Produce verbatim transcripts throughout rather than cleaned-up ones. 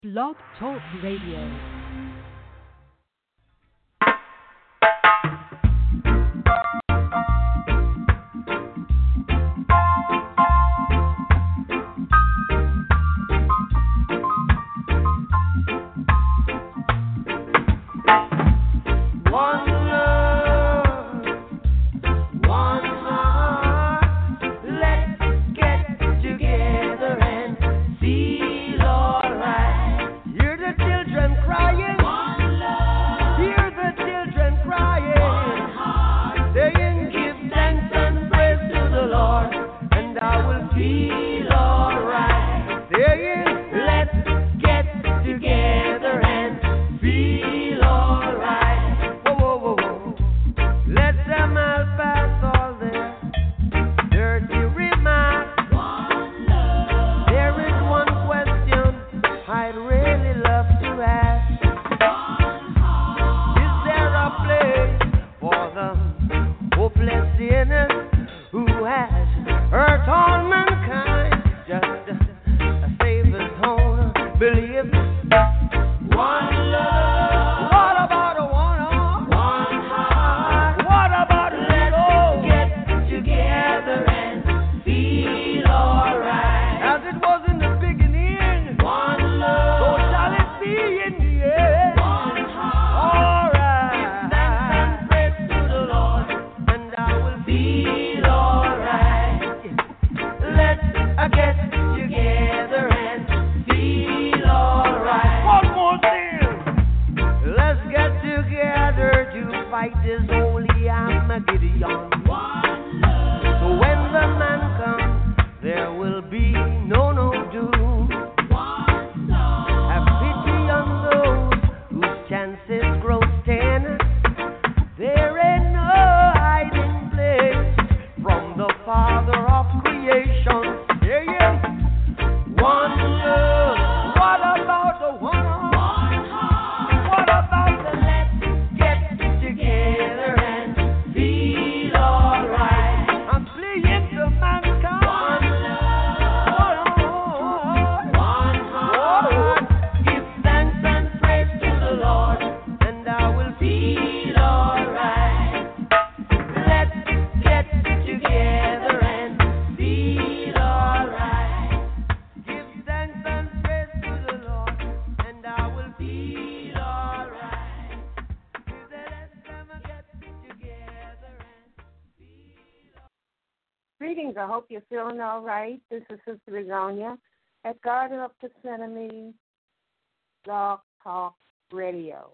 Blog Talk Radio. Greetings. I hope you're feeling all right. This is Sister Begonia at Garden of Gethsemane Blog Talk Radio.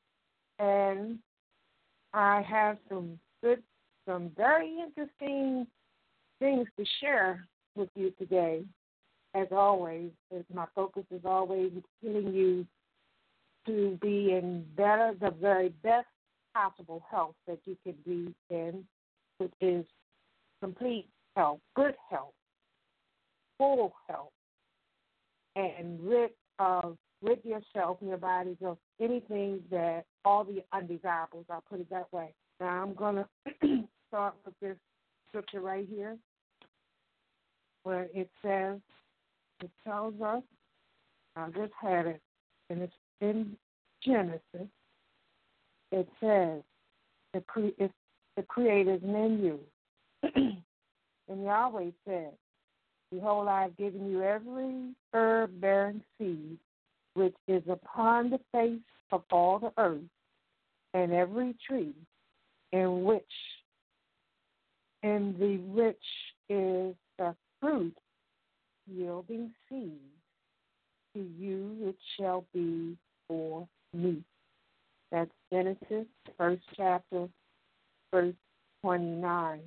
And I have some good, some very interesting things to share with you today. As always, as my focus is always getting you to be in better, the very best possible health that you can be in, which is complete health, good health, full health, and rid of rid yourself and your bodies of anything that all the undesirables. I'll put it that way. Now I'm gonna start with this scripture right here, where it says, it tells us. I just had it, and it's in Genesis. It says, the cre- it's the Creator's menu. And Yahweh said, behold, I have given you every herb-bearing seed which is upon the face of all the earth, and every tree in which in the which is the fruit yielding seed, to you it shall be for meat. That's Genesis, first chapter, verse twenty-nine.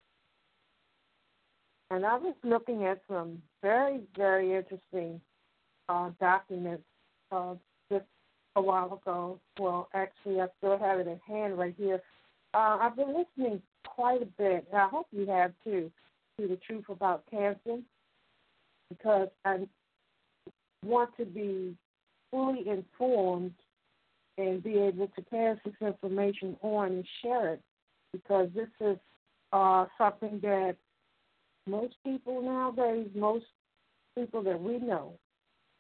And I was looking at some very, very interesting uh, documents uh, just a while ago. Well, actually, I still have it at hand right here. Uh, I've been listening quite a bit, and I hope you have too, to the truth about cancer, because I want to be fully informed and be able to pass this information on and share it, because this is uh, something that most people nowadays, most people that we know,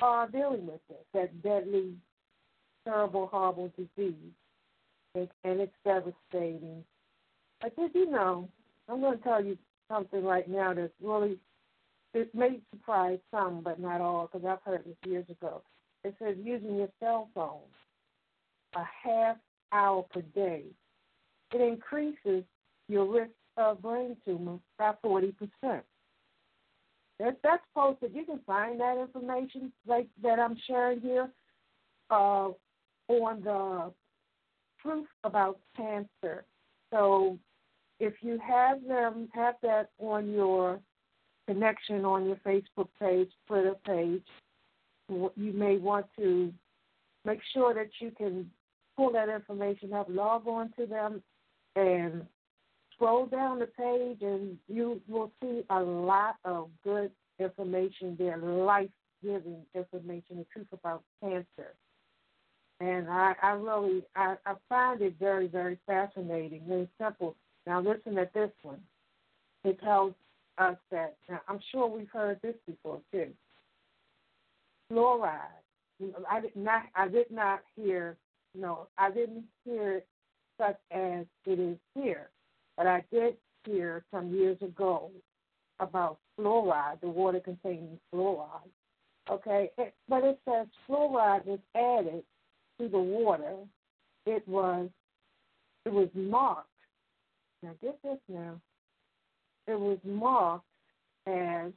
are dealing with this, that deadly, terrible, horrible disease, and, and it's devastating. But did you know, I'm going to tell you something right now that's really, it may surprise some, but not all, because I've heard this years ago. It says using your cell phone a half hour per day, it increases your risk of brain tumor by forty percent. That, that's posted. You can find that information like that I'm sharing here uh, on the Truth About Cancer. So if you have them, have that on your connection on your Facebook page, Twitter page, you may want to make sure that you can pull that information up, log on to them, and scroll down the page, and you will see a lot of good information there, life-giving information, the truth about cancer. And I, I really, I, I find it very, very fascinating, very simple. Now listen at this one. It tells us that, now I'm sure we've heard this before too. Fluoride. I did not, I did not hear, no, I didn't hear it such as it is here. But I did hear some years ago about fluoride, the water containing fluoride. Okay, it, but it says fluoride was added to the water. It was it was marked. Now get this now. It was marked as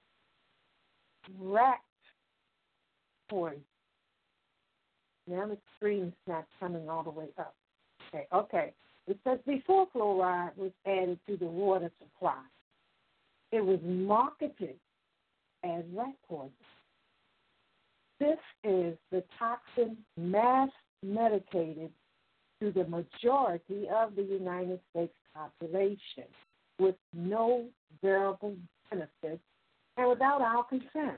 rat poison. Now the screen's not coming all the way up. Okay, okay. It says before fluoride was added to the water supply, it was marketed as rat poison. This is the toxin mass medicated to the majority of the United States population with no variable benefits and without our consent.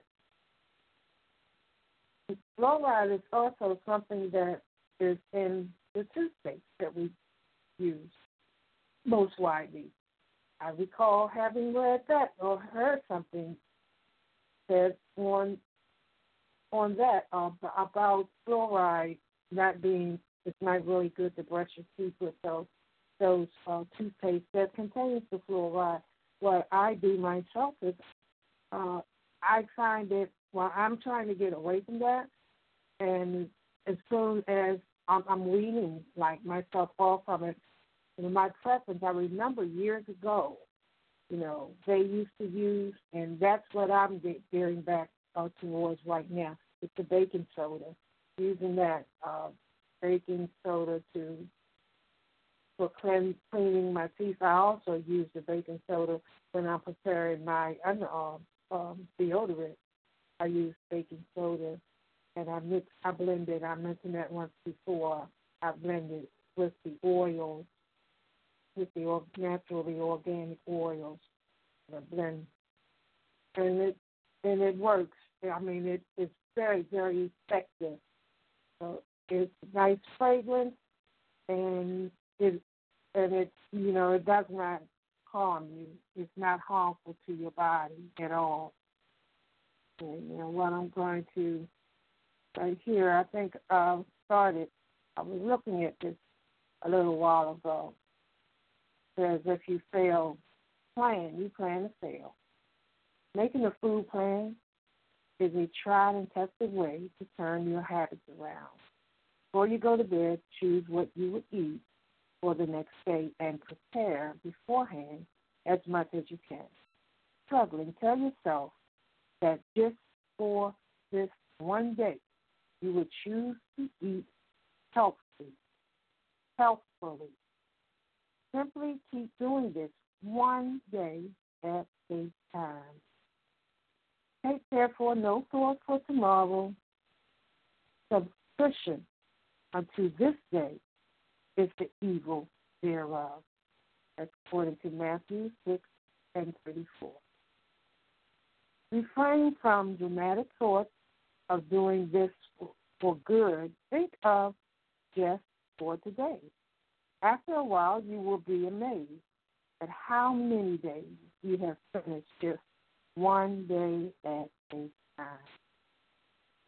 Fluoride is also something that is in the toothpaste that we use most widely. I recall having read that or heard something said on on that uh, about fluoride not being, it's not really good to brush your teeth with those those uh, toothpaste that contains the fluoride. What I do myself is uh, I find it, well, I'm trying to get away from that, and as soon as I'm, I'm weaning like myself off from it, in my preference, I remember years ago, you know, they used to use, and that's what I'm gearing back uh, towards right now. It's the baking soda, using that uh, baking soda to for clean, cleaning my teeth. I also use the baking soda when I'm preparing my underarm um, deodorant. I use baking soda, and I mix, I blend it. I mentioned that once before. I blend it with the oils, with the naturally organic oils, I blend, and it and it works. I mean, it, it's very, very effective. So it's nice fragrance, and it and it you know it does not harm you. It's not harmful to your body at all. And you know what I'm going to right here, I think I started. I was looking at this a little while ago. Says if you fail, plan, you plan to fail. Making a food plan is a tried and tested way to turn your habits around. Before you go to bed, choose what you will eat for the next day and prepare beforehand as much as you can. Struggling, tell yourself that just for this one day, you will choose to eat healthfully, healthfully. Simply keep doing this one day at a time. Take therefore no thought for tomorrow. Subscription unto this day is the evil thereof. That's according to Matthew six and thirty-four. Refrain from dramatic thoughts of doing this for, for good. Think of just for today. After a while, you will be amazed at how many days you have finished just one day at a time.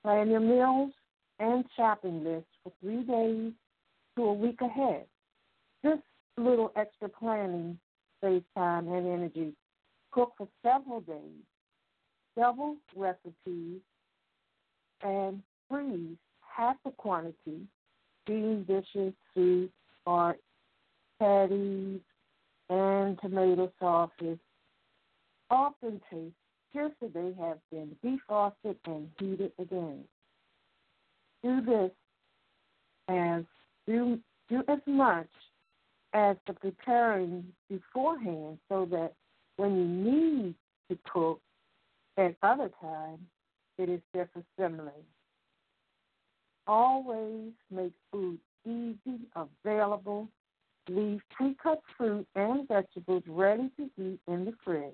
Plan your meals and shopping list for three days to a week ahead. This little extra planning saves time and energy. Cook for several days, double recipes, and freeze half the quantity. Steamed dishes, soup, or patties, and tomato sauces often taste just as they have been defrosted and heated again. Do this as do do as much as the preparing beforehand so that when you need to cook at other times, it is just assembling. Always make food easy, available. Leave pre-cut fruit and vegetables ready to eat in the fridge.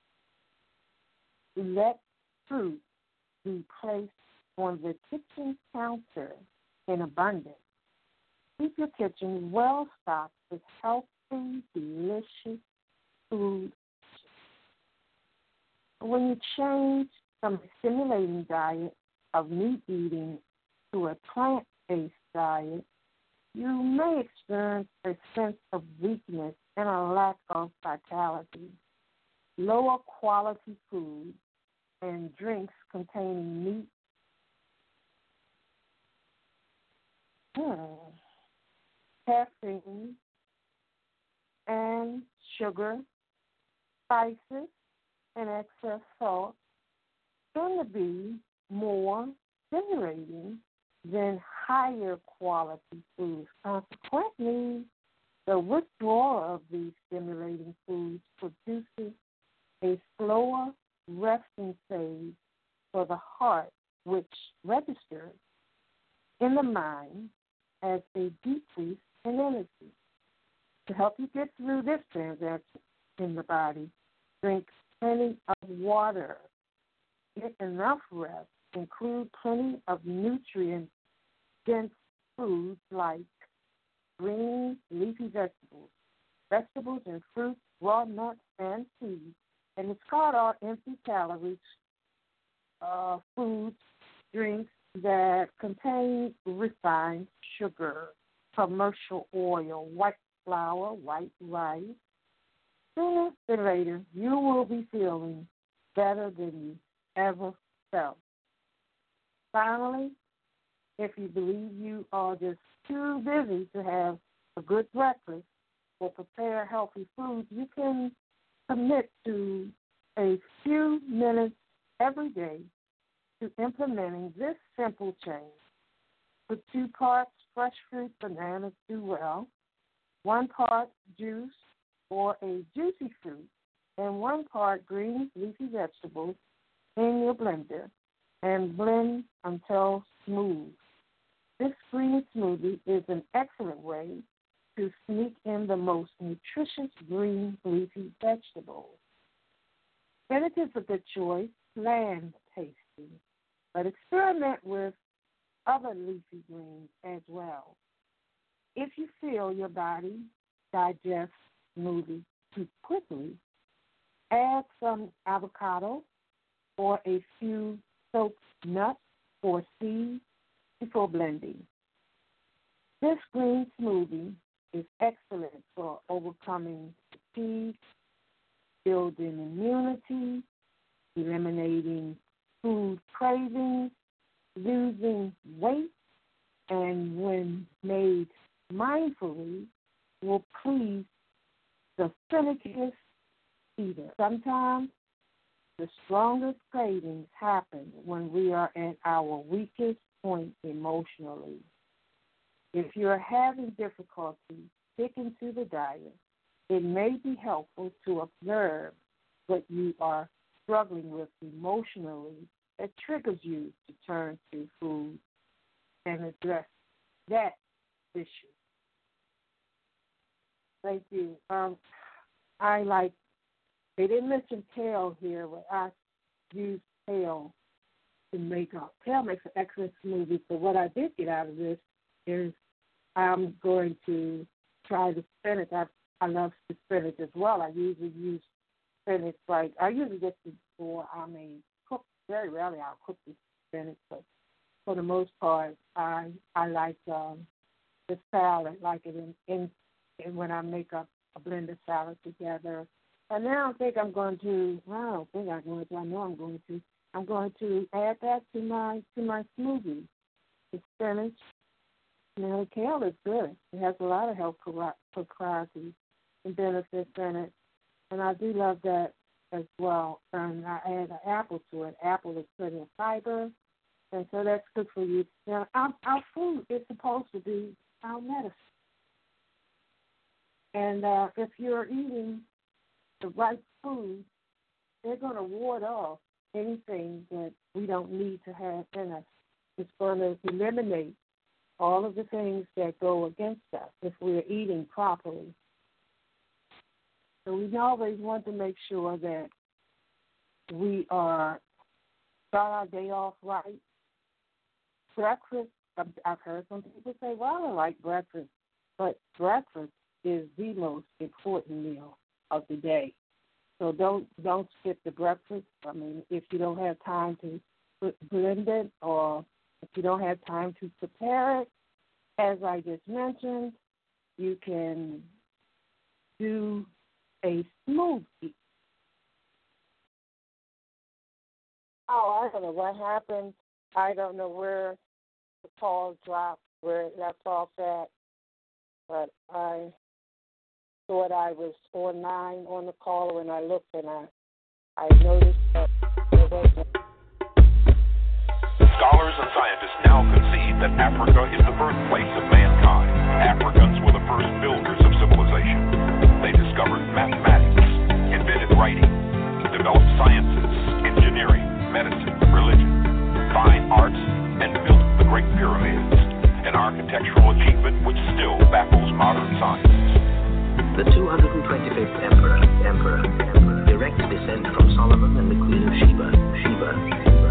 Let fruit be placed on the kitchen counter in abundance. Keep your kitchen well stocked with healthy, delicious food. When you change from a stimulating diet of meat eating to a plant-based diet, you may experience a sense of weakness and a lack of vitality. Lower quality food and drinks containing meat, hmm, caffeine, and sugar, spices, and excess salt tend to be more stimulating than higher quality foods. Consequently, the withdrawal of these stimulating foods produces a slower resting phase for the heart, which registers in the mind as a decrease in energy. To help you get through this transaction in the body, drink plenty of water, get enough rest, include plenty of nutrient-dense foods like green, leafy vegetables, vegetables and fruits, raw nuts, and seeds, and discard all empty calories, uh, foods, drinks that contain refined sugar, commercial oil, white flour, white rice. Sooner than later, you will be feeling better than you ever felt. Finally, if you believe you are just too busy to have a good breakfast or prepare healthy food, you can commit to a few minutes every day to implementing this simple change. Put two parts fresh fruit, bananas do well, one part juice or a juicy fruit, and one part green leafy vegetables in your blender and blend until smooth. This green smoothie is an excellent way to sneak in the most nutritious green leafy vegetables. Spinach is a good choice, bland tasting, but experiment with other leafy greens as well. If you feel your body digests smoothie too quickly, add some avocado or a few soaked nuts or seeds before blending. This green smoothie is excellent for overcoming fatigue, building immunity, eliminating food cravings, losing weight, and when made mindfully, will please the finickiest eater. Sometimes the strongest cravings happen when we are at our weakest point emotionally. If you're having difficulty sticking to the diet, it may be helpful to observe what you are struggling with emotionally that triggers you to turn to food and address that issue. Thank you. Um, I like, they didn't mention kale here, but I use kale to make up. Kale makes an excellent smoothie, so what I did get out of this is I'm going to try the spinach. I, I love the spinach as well. I usually use spinach, like, I usually get the, before I may cook, very rarely I'll cook the spinach, but for the most part, I I like um, the salad, like it in, in, in when I make up a blended salad together. And now I think I'm going to. Well, I don't think I'm going to. I know I'm going to. I'm going to add that to my to my smoothie. The spinach. Now the kale is good. It has a lot of health properties and benefits in it, and I do love that as well. And I add an apple to it. Apple is good in fiber. And so that's good for you. Now, our, our food is supposed to be our medicine. And uh, if you're eating the right food, they're going to ward off anything that we don't need to have in us. It's going to eliminate all of the things that go against us if we're eating properly. So we always want to make sure that we are start our day off right. Breakfast, I've heard some people say, well, I don't like breakfast, but breakfast is the most important meal of the day. So don't don't skip the breakfast. I mean, if you don't have time to blend it or if you don't have time to prepare it, as I just mentioned, you can do a smoothie. Oh, I don't know what happened. I don't know where the call dropped, where it left off at, but I thought I was online on the call when I looked, and I, I noticed that there wasn't. Scholars and scientists now concede that Africa is the birthplace of mankind. Africans were the first builders of civilization. They discovered mathematics, invented writing, developed sciences, engineering, medicine, religion, fine arts, and built the Great Pyramids, an architectural achievement which still baffles modern science. The two hundred twenty-fifth Emperor, Emperor, Emperor, direct descent from Solomon and the Queen of Sheba, Sheba, Sheba.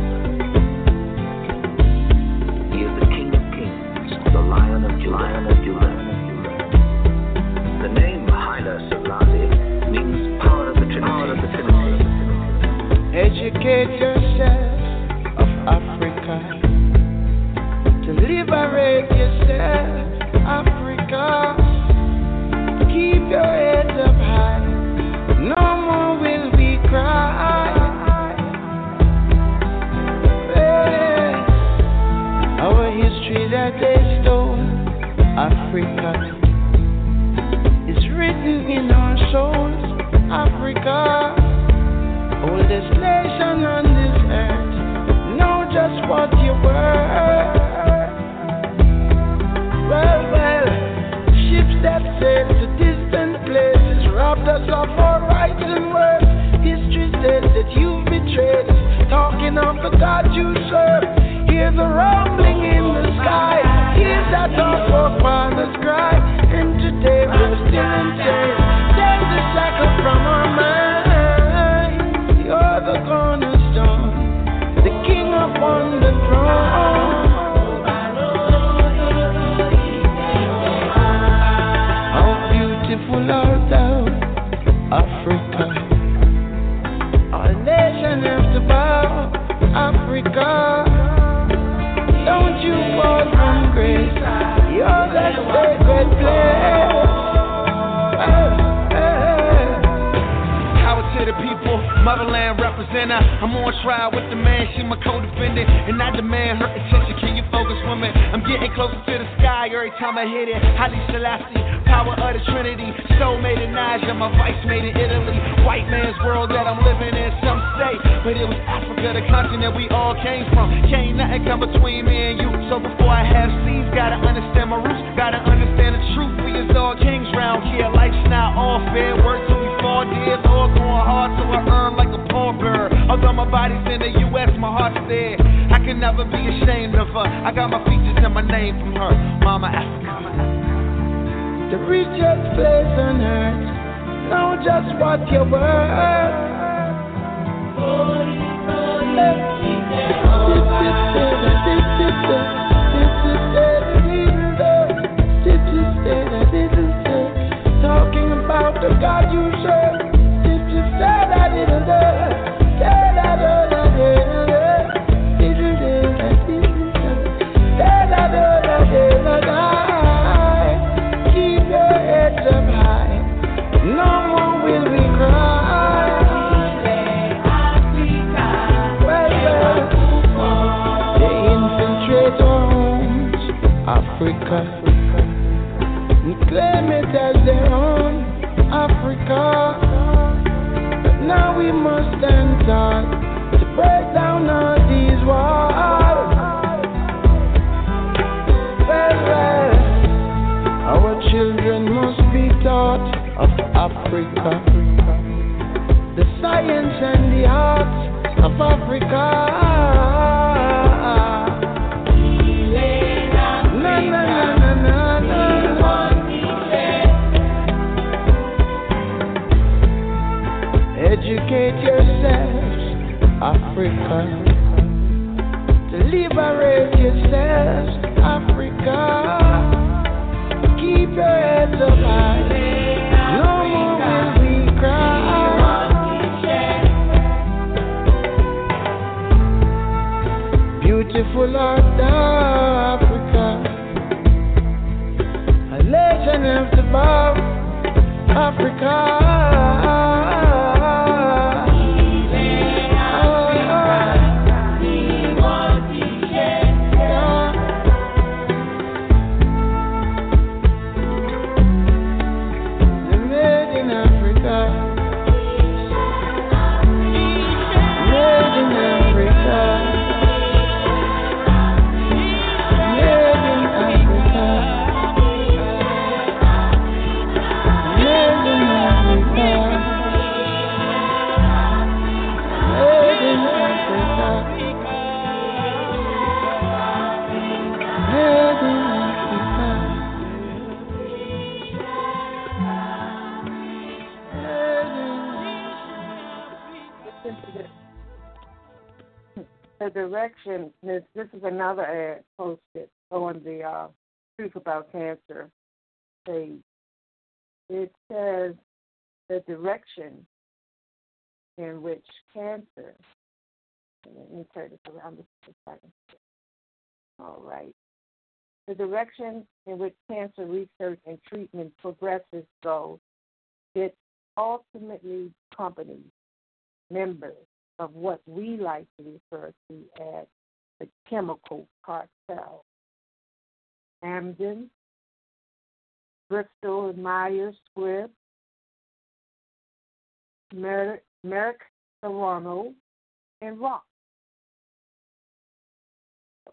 He is the King of Kings, the Lion of Judah, Lion of Judah. The name Haile Selassie means power of the Trinity. Power of the Trinity. Educate yourself of Africa, to liberate yourself, Africa. Keep your head up high, no more will we cry. Hey, our history that they stole, Africa, is written in our souls, Africa. Oldest nation on this earth, know just what you were. Well, well, ships that sail to distant places robbed us of our rights and words. History says that you've betrayed us, talking of the God you serve. Hear the rumbling in the sky, hear that our forefathers cry. And today we're still in chains, take the shackle from our mind. You're the cornerstone, the king upon the throne. How beautiful art thou, Africa. Our nation has to bow, Africa. Don't you fall from grace, you're that sacred place. To the people, motherland representer. I'm on trial with the man, she my co-defendant, and I demand her attention. Can you focus, woman? I'm getting closer to the sky every time I hit it. Haile Selassie, power of the Trinity. Soul made in Niger, my vice made in Italy. White man's world that I'm living in, some say, but it was Africa, the continent we all came from. Can't nothing come between me and you. So before I have seeds, gotta understand my roots, gotta understand the truth. We is all kings round here. Life's not all fair. Work till we fall dead, all going hard till I earn like a pauper. Although my body's in the U S, my heart's there. I can never be ashamed of her. I got my features and my name from her, Mama Africa. The richest place on earth, know just what you're worth. Talking about the God you serve. Africa. We claim it as their own Africa. But now we must stand tall to break down all these walls. Well, well, our children must be taught of Africa, the science and the arts of Africa. Na, na, na, na, na, na. Educate yourselves, Africa, to liberate yourselves, Africa. Keep your heads up high. No more will we cry. Beautiful art Africa, a nation of the bow, Africa. The direction, this, this is another ad posted on the uh, Truth About Cancer page. It says the direction in which cancer, let me turn this around just a second. All right. The direction in which cancer research and treatment progresses goes, it ultimately accompanies members of what we like to refer to as the chemical cartel. Amgen, Bristol and Myers Squibb, Merck, Merck, Serono, and Rock. So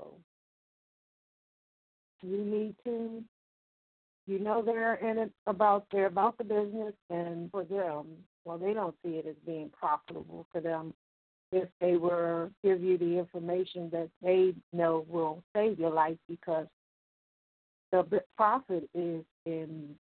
you need to, you know, they're in it about they're about the business, and for them, well, they don't see it as being profitable for them. If they were give you the information that they know will save your life, because the profit is in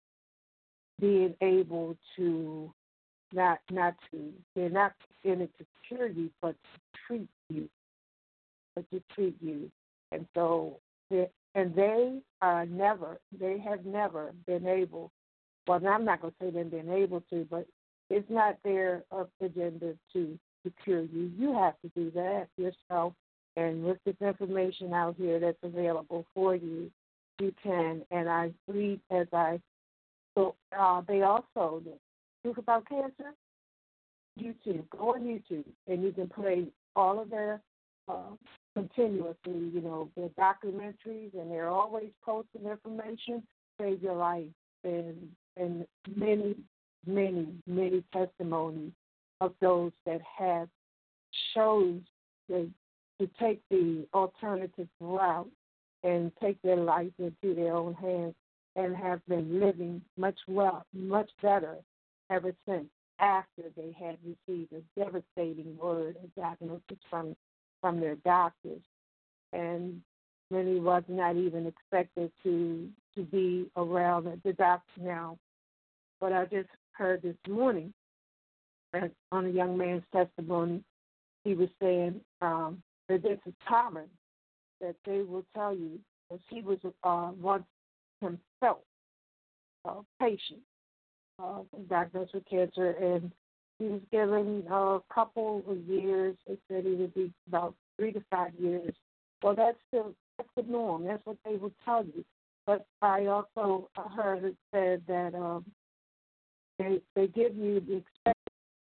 being able to not not to they're not in it to cure you, but to treat you, but to treat you, and so and they are never they have never been able. Well, I'm not going to say they've been able to, but it's not their agenda to. to cure you. You have to do that yourself, and with this information out here that's available for you, you can. And I read as I, so uh, they also, Truth About Cancer, YouTube, go on YouTube, and you can play all of their, uh, continuously, you know, their documentaries, and they're always posting information, save your life, and, and many, many, many testimonies of those that have chose to, to take the alternative route and take their life into their own hands, and have been living much well, much better ever since, after they had received a devastating word, a diagnosis from from their doctors, and many was not even expected to to be around the doctor now. But I just heard this morning, on a young man's testimony, he was saying um, that this is common, that they will tell you that he was uh, once himself a patient uh, diagnosed with cancer, and he was given a couple of years. They said he would be about three to five years. Well, that's the, that's the norm. That's what they will tell you. But I also heard it said that um, they, they give you the expected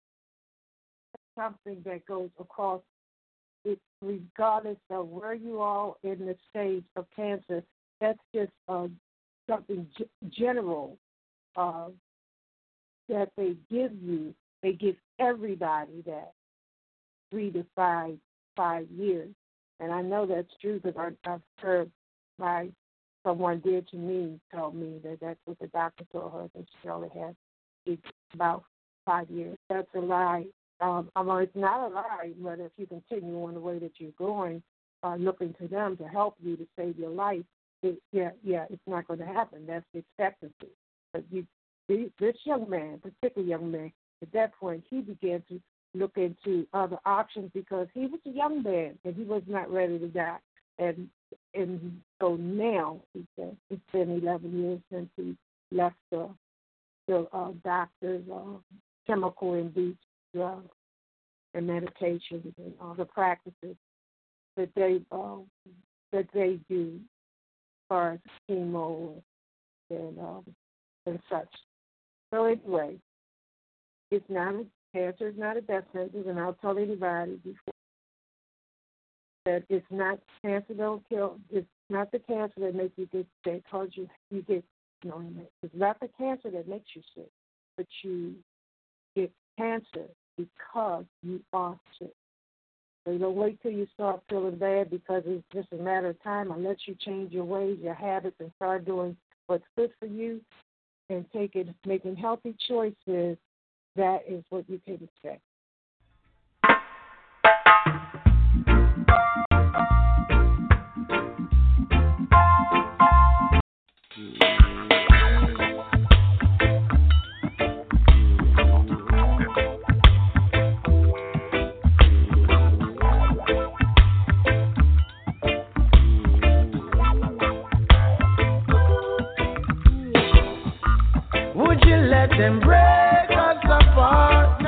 something that goes across it, regardless of where you are in the stage of cancer. that's just uh, something g- general uh, that they give you. They give everybody that three to five five years, and I know that's true because I've heard my someone dear to me told me that that's what the doctor told her, that she only had about five years. That's a lie. Um, I mean, it's not a lie, but if you continue on the way that you're going, uh, looking to them to help you to save your life, it, yeah, yeah, it's not going to happen. That's the expectancy. But you, this young man, particularly young man, at that point, he began to look into other options because he was a young man and he was not ready to die. And and so now, he said, it's been eleven years since he left the, the uh, doctor's uh, chemical-induced drugs and medications and all the practices that they uh, that they do as far as chemo and um, and such. So anyway, it's not a, cancer is not a death sentence, and I'll tell anybody before that it's not cancer don't kill. It's not the cancer that makes you get sick. Cause you you get you know it's not the cancer that makes you sick, but you get cancer because you are sick. So you don't wait till you start feeling bad because it's just a matter of time. Unless you change your ways, your habits, and start doing what's good for you and taking making healthy choices, that is what you can expect. Would you let them break us apart?